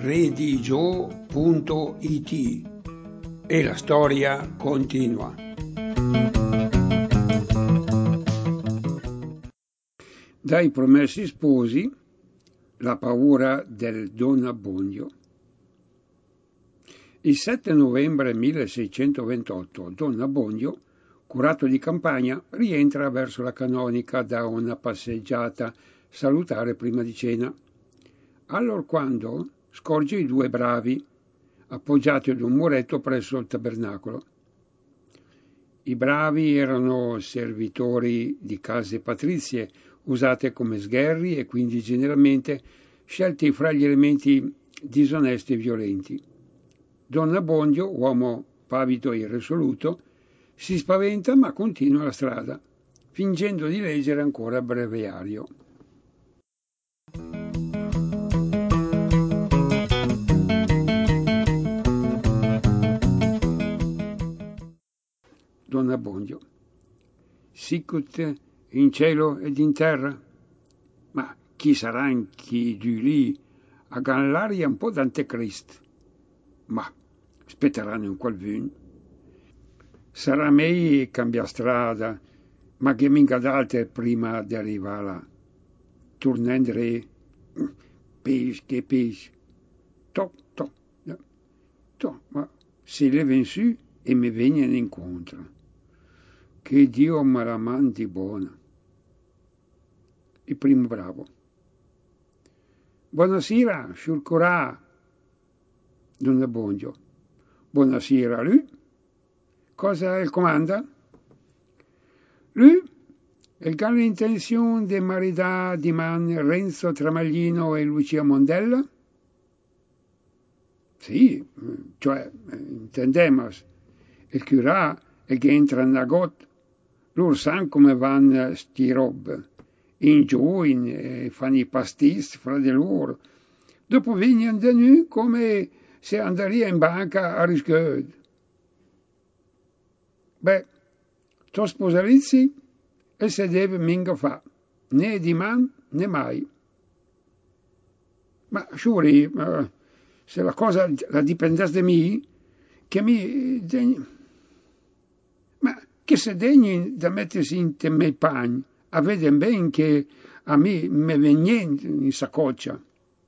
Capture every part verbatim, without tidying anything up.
redigio punto it e la storia continua. Dai Promessi Sposi, la paura del Don Abbondio. Il sette novembre milleseicentoventotto Don Abbondio, curato di campagna, rientra verso la canonica da una passeggiata salutare prima di cena. Allorquando scorge i due bravi, appoggiati ad un muretto presso il tabernacolo. I bravi erano servitori di case patrizie, usate come sgherri e quindi generalmente scelti fra gli elementi disonesti e violenti. Don Abbondio, uomo pavido e irresoluto, si spaventa ma continua la strada, fingendo di leggere ancora il breviario. Don Abbondio. Sicut in cielo ed in terra? Ma chi saran chi di lì a ganlaria un po' d'antecrist? Ma aspetteranno in quel vin. Sarà meglio cambiare strada, ma che minga d'altre prima di arrivare là. Tornendere pesce che pesce. Toc, toc, toc, ma si leva in su e mi vengono incontro. Che Dio me la mandi buona. Il primo bravo. Buonasera, sciurcorà. Don Abbondio. Buonasera, lui. Cosa il comanda? Lui è il grande intenzione di marità di man Renzo Tramaglino e Lucia Mondella? Sì, cioè, intendemos, il curà è che entra in agot, loro sanno come vanno sti robe, in giù, in, eh, fanno i pastis fra di loro, dopo vengono da noi come se andaria in banca a rischiare. Beh, to sposalizzi e se deve minga fa, né di man né mai. Ma sciuri, uh, se la cosa la dipendesse da me, che mi degni, ma che se degni da mettersi in te me pagni, a vedere ben che a me me ve niente in saccoccia.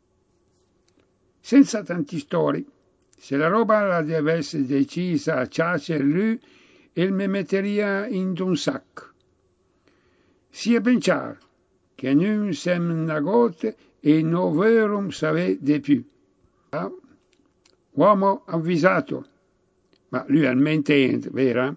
Senza tanti storie, se la roba la deve essere decisa a ciace lui, il me metteria in un sacco. Sia ben chiaro che non siamo una gota e non verum sapere di più. Ah, uomo avvisato, ma lui almeno intende, vero?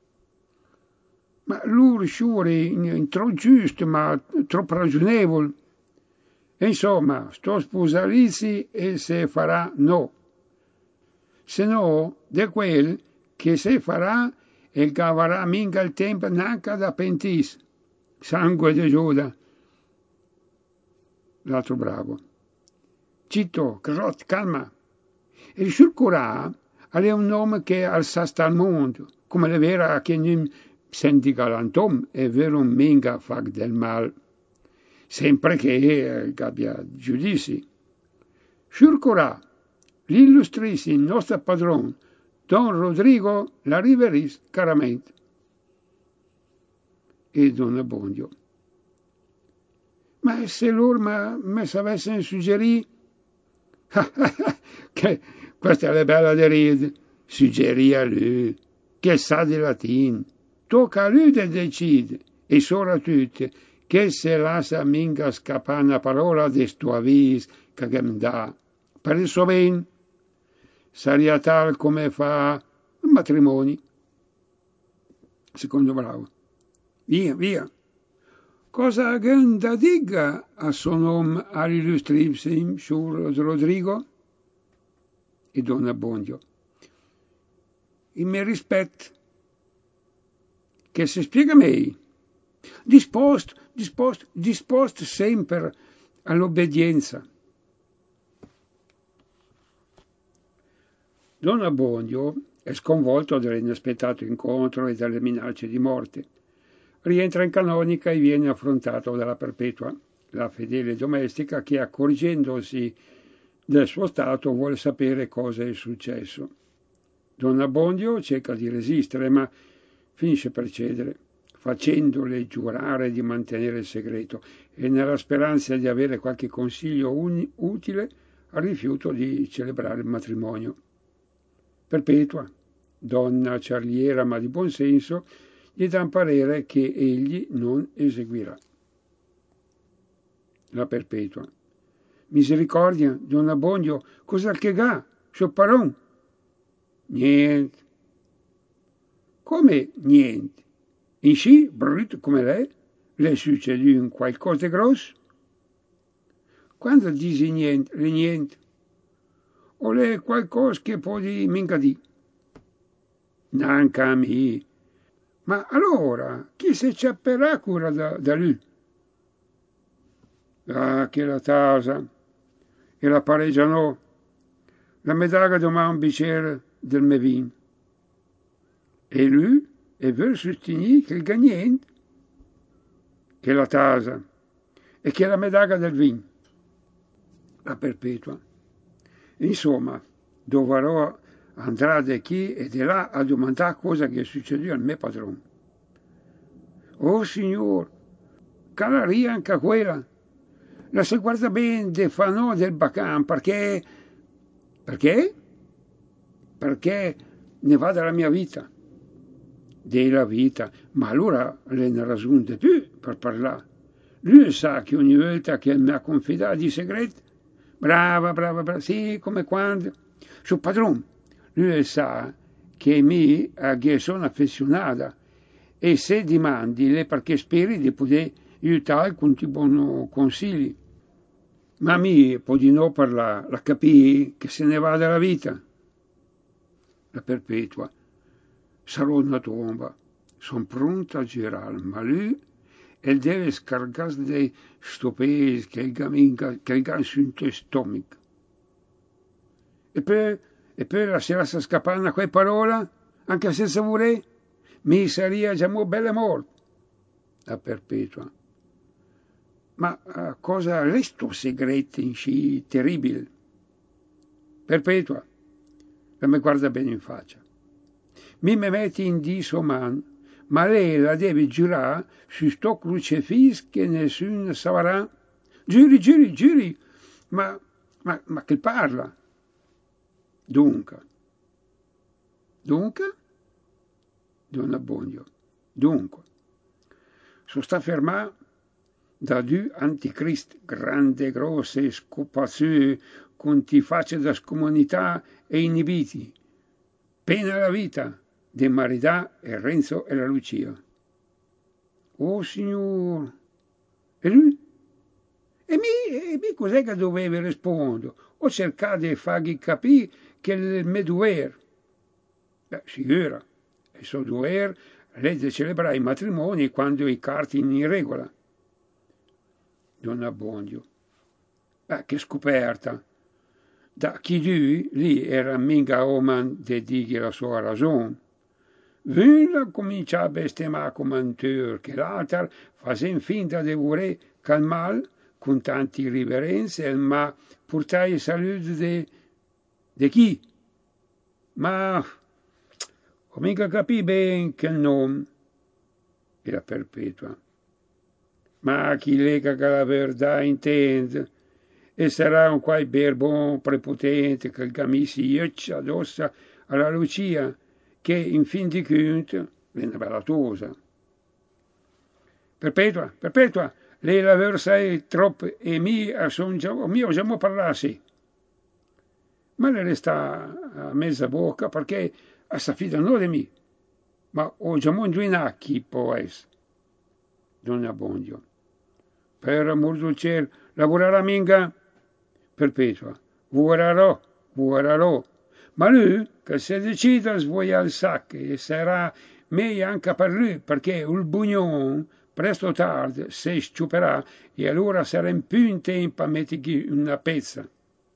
Ma lui sciuri in troppo giusto, ma troppo ragionevole. E insomma, sto sposalizzi e se farà no. Se no, di quel che se farà e cavarà minga il tempo neanche da pentis. Sangue di Giuda. L'altro bravo. Citto, crot, calma. Il sciurcurà è un nome che alzasta al mondo, come le vera che non senti galantom è vero minga fa del mal, sempre che eh, abbia giudizi. Sciurcurà, l'illustrissimo nostro padrone, Don Rodrigo la riveris caramente. E Don Abbondio. Ma se loro mi sapessero suggerire che questa è bella di ridere, suggerì a lui, che sa di latino, tocca a lui di decide, e soprattutto che se lascia minga scappare una parola di sto avviso che mi dà, per il suo bene, sarebbe tal come fa un matrimonio. Secondo bravo. Via, via. Cosa ganda diga a suo nome all'illustrissimo Sur Rodrigo? E Don Abbondio. Il mio rispetto, che si spiega meglio. Disposto, disposto, disposto sempre all'obbedienza. Don Abbondio è sconvolto dall'inaspettato incontro e dalle minacce di morte. Rientra in canonica e viene affrontato dalla Perpetua, la fedele domestica che, accorgendosi del suo stato vuole sapere cosa è successo. Don Abbondio cerca di resistere, ma finisce per cedere, facendole giurare di mantenere il segreto e nella speranza di avere qualche consiglio un- utile al rifiuto di celebrare il matrimonio. Perpetua, donna ciarliera ma di buon senso, gli dà un parere che egli non eseguirà. La Perpetua. Misericordia, don Abbondio, cosa che ga? Sciopparon? Niente. Come niente? In sì, brutto come lei, le succede un qualcosa di grosso? Quando dici niente, le niente? O le qualcosa che può di minca di? Nanca a me. Ma allora, chi se ciapperà cura da, da lui? Ah, che la tasa. E la pareggiano. La medaglia domani un bicchiere del Mevin. E lui e vuole sostenere che il gagnante, che la tasa e che la medaglia del vin. La Perpetua. Insomma, dovrò andare da chi e di là a domandare cosa che succedeva al mio padrone. Oh signor, calaria anche quella. La si guarda bene del fanò del bacan perché... Perché? Perché ne va della mia vita. Della vita. Ma allora le ne ragione più per parlare. Lui sa che ogni volta che mi ha confidato i segreti, brava, brava, brava, sì, come quando. Suo padrone, lui sa che mi che sono affezionata e se dimandi le perché speri di poter aiutare con ti buoni consigli. Ma mi può di no parlare, la capì che se ne va dalla vita. La Perpetua, sarò una tomba, sono pronta a girare, ma lui e deve scaricare dei stopesi che il gamin che il gan sul tuo stomaco. E poi, e poi la si lascia scappare una quella parola, anche senza volere, mi sarebbe già molto bella morte. La Perpetua. Ma uh, cosa resto segreto in sci terribile? Perpetua, e mi guarda bene in faccia. Mi me metti in di sua mano, ma lei la deve giurare su sto crocefis che nessuno saprà. Giri, giri, giri, ma, ma, ma che parla? Dunque, dunque, don Abbondio, dunque, so sta fermà da due anticristi grande, grosse, scopazzue, con ti facce da scomunità e inibiti, pena la vita, De Maridà e Renzo e la Lucia. Oh signor, e lui? E mi, e mi cos'è che dovevi rispondere? Ho cercato di fargli capire che il mio dovere, beh, sicuro, il suo dovere è di celebrare i matrimoni quando i carti in regola. Don Abbondio. Beh, che scoperta! Da chi lui, lì era mica uomo di dire la sua ragione. Una comincia a bestemare come un tur, che l'altra faceva finta di voler calmare con tanti riverenze, ma portare il saluto di, di chi? Ma ho mica capito bene che nome era Perpetua. Ma chi lega che la verità intende? E sarà un quai berbon prepotente che il gamissi ioccia addosso alla Lucia, che in fin di conto è una bella tosa. Perpetua, Perpetua, lei la versai troppo e mi son già, mio già mo parlassi. Ma le resta a mezza bocca perché a sta fida non di me, ma ho già mo indovinato può essere. Don Abbondio. Per amor del cielo, lavorerà minga? Perpetua. Lavorerò, lavorerò. Ma lui, che se decide a svogliare il sacco, e sarà meglio anche per lui, perché il bugnon, presto o tardi, si sciuperà e allora sarà in più in tempo a mettergli una pezza.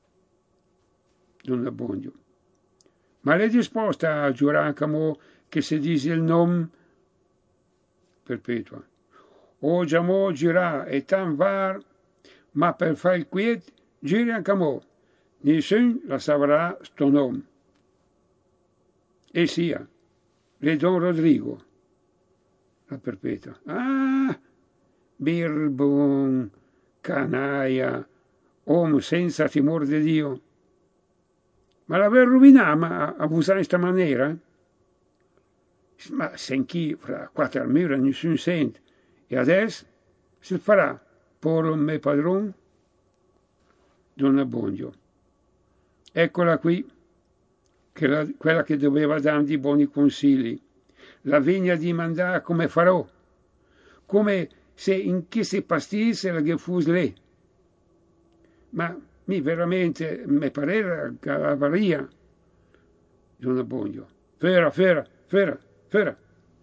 Don Abbondio. Ma lei è disposta a giurare anche mo che se dice il nome? Perpetua. O già mo girà e tan var, ma per fare il quiet, giri anche mo, nessun la saprà sto nome. E sia, le Don Rodrigo, la perpetua. Ah, birbon, canaia, uomo senza timore di Dio. Ma l'aver rovinato a abusare in questa maniera? Ma senchì fra quattro mura nessuno sente. E adesso si farà por me padron? Don Abbondio. Eccola qui, che la, quella che doveva darmi buoni consigli. La vegna di mandare come farò, come se in chi si pastisse la che fosse lì. Ma mi veramente mi pareva cavaria. Don Abbondio. Fera, fera, fera, fera.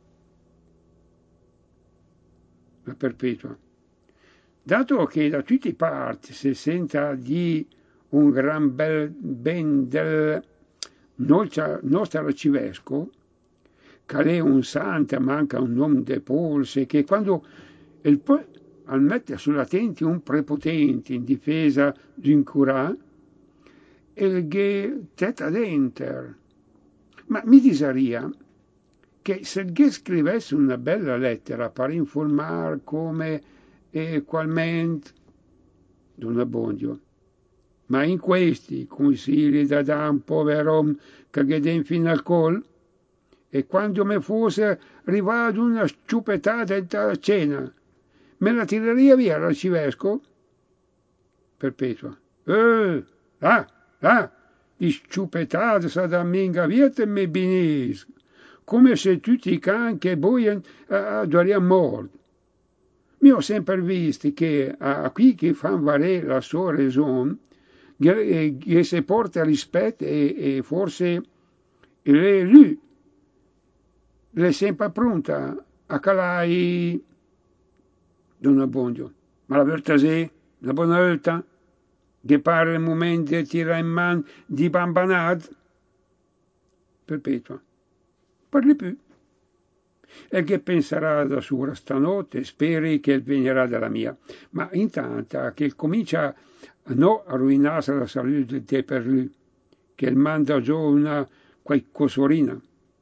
La perpetua. Dato che da tutte le parti si senta di un gran bel ben del nostro, nostro arcivescovo, che è un santo, manca un nome de polse, che quando il poi al mettere sulla tenti un prepotente in difesa di un curà, il che teta denter. Ma mi disaria che se il che scrivesse una bella lettera per informare come e qualmente Don Abbondio, ma in questi consigli da da un povero che gheden fino al col, e quando mi fosse arrivato una sciupetata da cena, me la tireria via l'arcivescovo? Perpetua. Eh, ah, ah, di sciupetata sa da minga vieta me binis, come se tutti i cani che boiano uh, doriano morti. Mi ho sempre visto che a qui che fanno valere la sua ragione, che, che si porta rispetto e, e forse lui è sempre pronta a calare Don Abbondio. Ma la verità è, la buona volta, che pare il momento di tirare in mano di bambanate, perpetua. Parli più. E che penserà da sua stanotte, speri che venirà dalla mia. Ma intanto che comincia a no a rovinarsi la salute di per lui, che il manda giù una qualcosorina.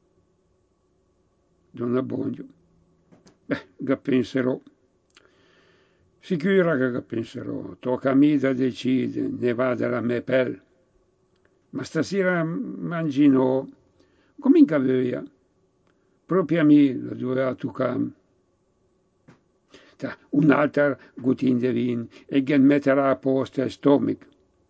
Don Abbondio. Beh, che penserò. Sicura che penserò. Tocca a me da decidere, ne va della mia pelle. Ma stasera mangino, come in cavea. Proprio a me la doveva toccare. Un'altra guttina di vino e che metterà a posto il stomaco.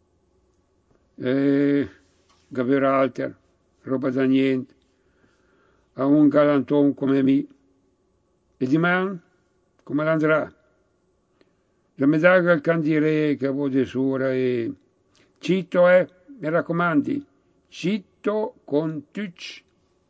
E che alter, roba da niente, a un galanton come me. E di man, come l'andrà? La medaglia al candiere che avevo di sura e citto, eh, mi raccomandi, citto con tucci.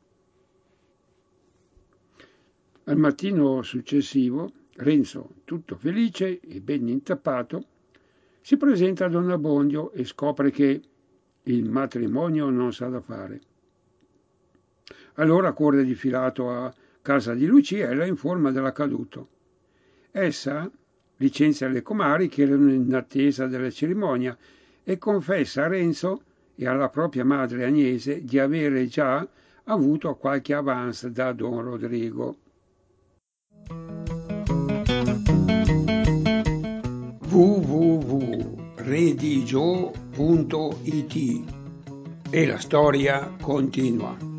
Al mattino successivo, Renzo, tutto felice e ben intappato, si presenta a Don Abbondio e scopre che il matrimonio non sa da fare. Allora corre di filato a casa di Lucia e la informa dell'accaduto. Essa licenzia le comari che erano in attesa della cerimonia e confessa a Renzo e alla propria madre Agnese di avere già avuto qualche avance da Don Rodrigo. w w w punto redigio punto it e la storia continua.